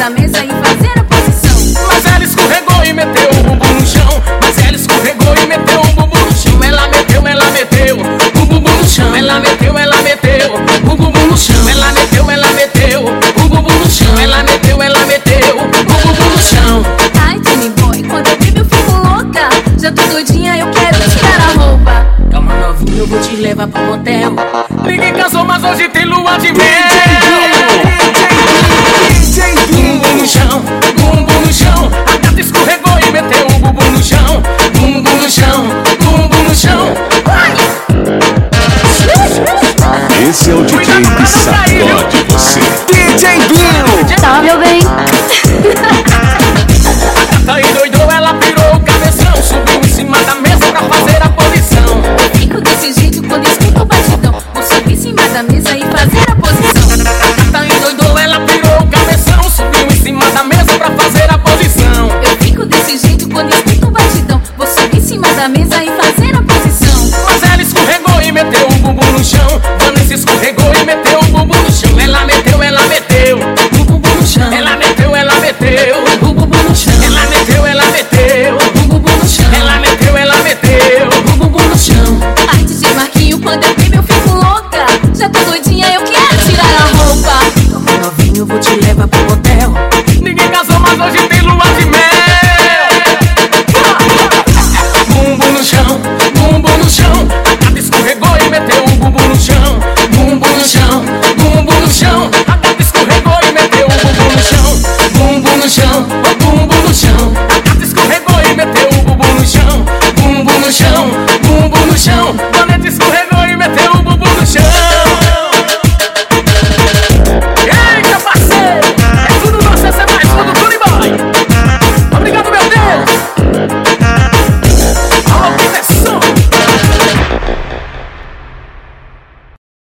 da mesa e fazer a posição. Mas ela escorregou e meteu o bumbum no chão. Mas ela escorregou e meteu o bumbum no chão. Ela meteu o bumbum no chão. Ela meteu o bumbum no chão. Ela meteu o bumbum no chão. Ela meteu o bumbum no chão. Ai, Danny Boy, quando eu bebo eu fico louca. Já tô doidinha, eu quero tirar a roupa. Calma, novinho, eu vou te levar pro motel. Ninguém casou, mas hoje tem lua de mel. Bumbum no chão, bumbum no chão. A gata escorregou e meteu o bumbum no chão. Bumbum no chão, bumbum no chão. Esse é o DJ que sacode você. DJ Binho! Tá, meu bem? A gata endoidou, ela pirou o cabeção. Subiu em cima da mesa pra fazer a posição. Eu fico desse jeito quando escuto o batidão. Vou subir em cima da mesa e fazer a posição. A gata endoidou, ela pirou o cabeção. Subiu em cima da mesa pra fazer a posição. Eu fico desse jeito quando escuto o batidão. Vou subir em cima da mesa e fazer a posição. Mas ela escorregou e meteu o bumbum no chão. Vanessa escorregou e meteu o bumbum no chão. Ela meteu o bumbum no chão. Ela meteu o bumbum no chão. Ela meteu o bumbum no chão. Ela meteu o bumbum no chão. Ai, DJ Marquinho, quando eu bebo eu fico louca. Já tô doidinha, eu quero tirar a roupa. Calma, novinho, eu vou te levar